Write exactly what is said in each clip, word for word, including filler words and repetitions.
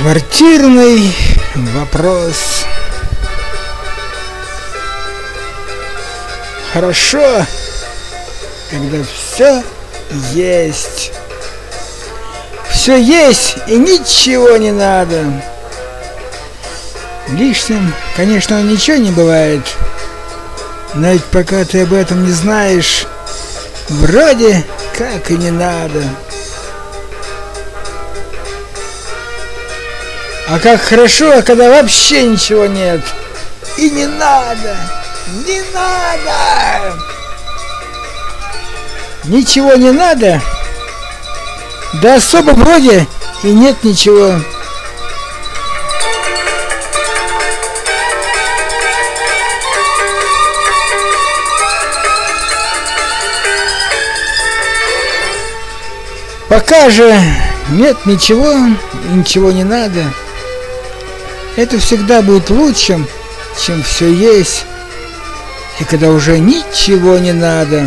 Квартирный вопрос. Хорошо, когда все есть. Все есть и ничего не надо. Лишним, конечно, ничего не бывает. Но ведь пока ты об этом не знаешь, вроде как и не надо. А как хорошо, когда вообще ничего нет. И не надо, не надо. Ничего не надо, да особо вроде и нет ничего. Пока же нет ничего, ничего не надо. Это всегда будет лучшим, чем все есть, и когда уже ничего не надо.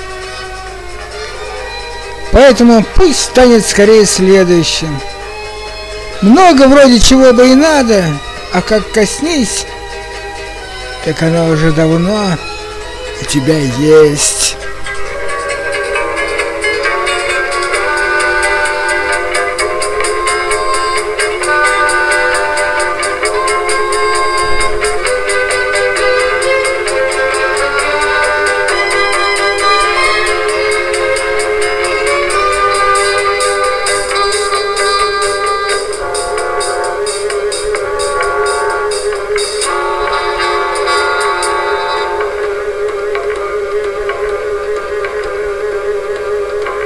Поэтому пусть станет скорее следующим. Много вроде чего бы и надо, а как коснись, так она уже давно у тебя есть.